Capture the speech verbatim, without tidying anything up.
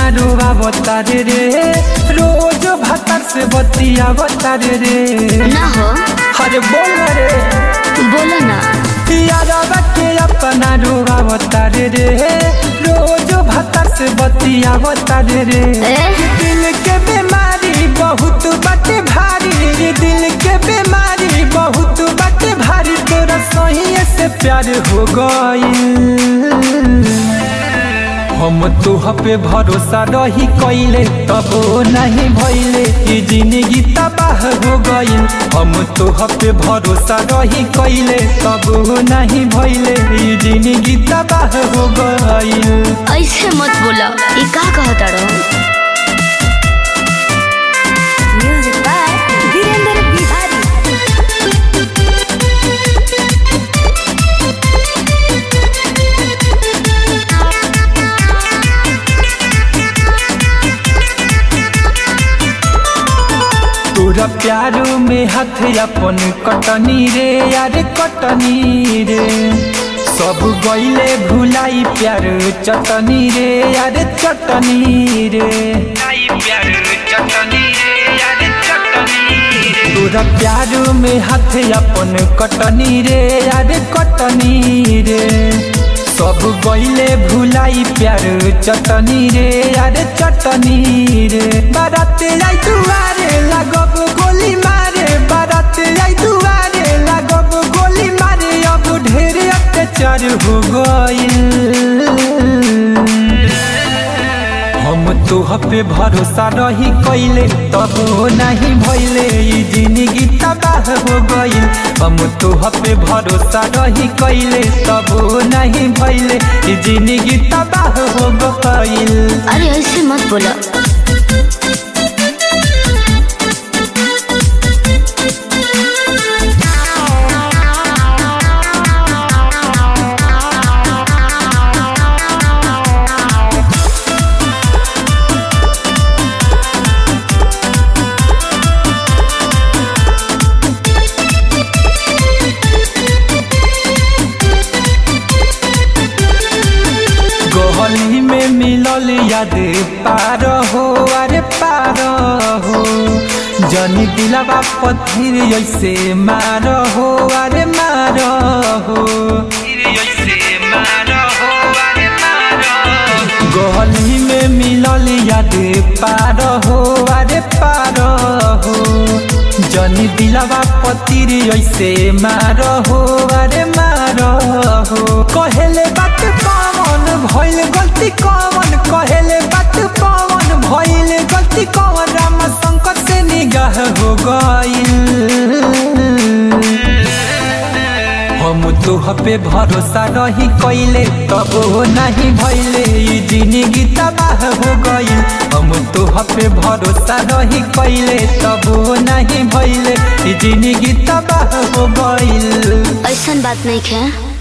अपना रोवा बतारे रे, रोज भतर से बतिया बतारे रे। ना हो अरे बोल रे, बोला ना यारवा के अपना रोवा बतारे रे, रोज भतर से बतिया बतारे रे। दिल के बीमारी बहुत बटे भारी, दिल के बीमारी बहुत बटे भारी, तोरा सही से प्यार हो गइल। हम तोह पे भरोसा रही कइले तब नहीं भइले, ई जिंदगी तबाह हो गइल। हम तोह पे भरोसा रही कइले तब नहीं भइले, ई जिंदगी तबाह हो गइल। ऐसे मत बोला, ये का कहता रहो। Music by Virendra Bihari. तोरा प्यारो में हाथ अपन कटनी रे, यार कटनी रे। सब गइले भुलाई प्यार चटनी रे, यार चटनी रे। तोरा प्यारो में हाथ अपन कटनी रे, यार कटनी रे। सब गइले भुलाई प्यार चटनी रे, यार चटनी रे। बारात आई दुआरे लागब गोली मारे, बारात आई दुआरे लागब गोली मारे। अब ढेर अत्याचार हो गइल। हम तोह पे भरोसा रही कइले तब नहीं भइले, ई जिंदगी तबाह हो गइल। हम तोह पे भरोसा रही कइले तब नहीं भइले, ई जिंदगी तबाह हो गइल। अरे ऐसे मत बोला। गली में मिलल याद पार हो, अरे पार हो। जनी दिलवा पत्थर ऐसे मार हो, अरे मार हो। गली में मिलल याद पार हो, अरे पार हो। जनी दिलवा पत्थर ऐसे मार हो, अरे मार हो। कहेले बात कौन भइल गलती कौन, कहेले बात कौन भइल गलती कौन। राम शंकर से निगाह हो गइल। हम तोह पे भरोसा रही कइले तब नहीं भइले, ई जिंदगी तबाह हो गइल। हम तोह पे भरोसा रही कइले तब नहीं भइले, ई जिंदगी तबाह हो गइल। ऐसा बात नहीं है।